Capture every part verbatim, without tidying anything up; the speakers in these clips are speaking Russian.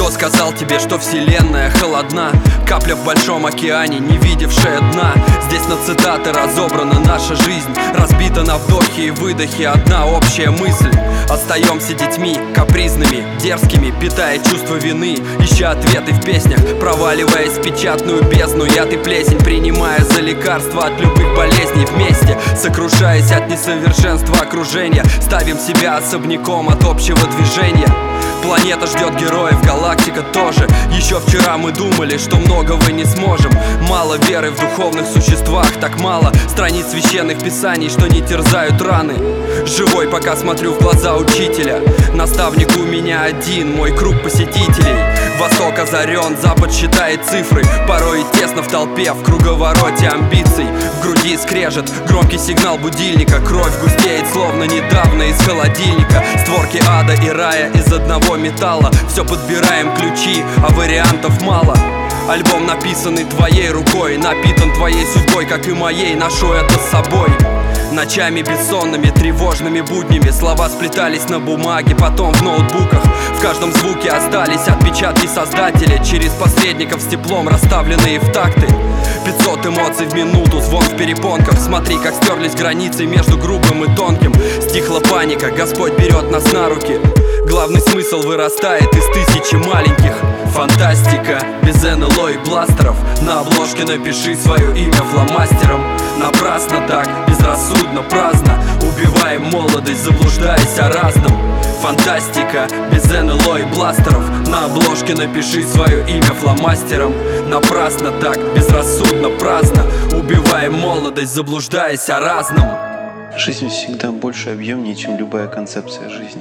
Кто сказал тебе, что вселенная холодна? Капля в большом океане, не видевшая дна. Здесь на цитаты разобрана наша жизнь, разбита на вдохе и выдохе одна общая мысль. Остаемся детьми, капризными, дерзкими, питая чувство вины, ища ответы в песнях, проваливаясь в печатную бездну. Яд и плесень, принимая за лекарство от любых болезней. Вместе, сокрушаясь от несовершенства окружения, ставим себя особняком от общего движения. Планета ждет героев, галактика тоже. Еще вчера мы думали, что многого не сможем. Мало веры в духовных существах, так мало страниц священных писаний, что не терзают раны. Живой, пока смотрю в глаза учителя. Наставник у меня один, мой круг посетителей. Восток озарен, запад считает цифры. Порой и тесно в толпе, в круговороте амбиций. В груди скрежет громкий сигнал будильника. Кровь густеет, словно недавно из холодильника. Створки ада и рая из одного металла. Все подбираем ключи, а вариантов мало. Альбом, написанный твоей рукой, напитан твоей судьбой, как и моей, ношу это с собой. Ночами бессонными, тревожными буднями слова сплетались на бумаге, потом в ноутбуках. В каждом звуке остались отпечатки создателя, через посредников с теплом, расставленные в такты. Пятьсот эмоций в минуту, звон в перепонках. Смотри, как стерлись границы между грубым и тонким. Стихла паника, Господь берет нас на руки. Главный смысл вырастает из тысячи маленьких. Фантастика, без эн эл о и бластеров. На обложке напиши свое имя фломастером. Напрасно так, безрассудно, праздно убиваем молодость, заблуждаясь о разном. Фантастика, без эн эл о и бластеров. На обложке напиши свое имя фломастером. Напрасно так, безрассудно, праздно убиваем молодость, заблуждаясь о разном. Жизнь всегда больше и объемнее, чем любая концепция жизни.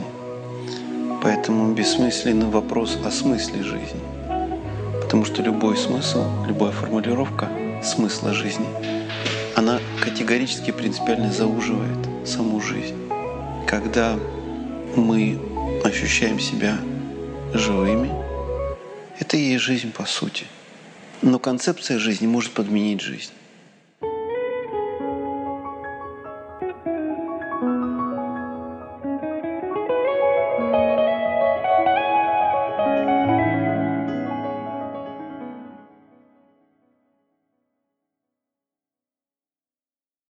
Поэтому бессмысленный вопрос о смысле жизни. Потому что любой смысл, любая формулировка смысла жизни, она категорически принципиально зауживает саму жизнь. Когда мы ощущаем себя живыми, это и есть жизнь по сути. Но концепция жизни может подменить жизнь.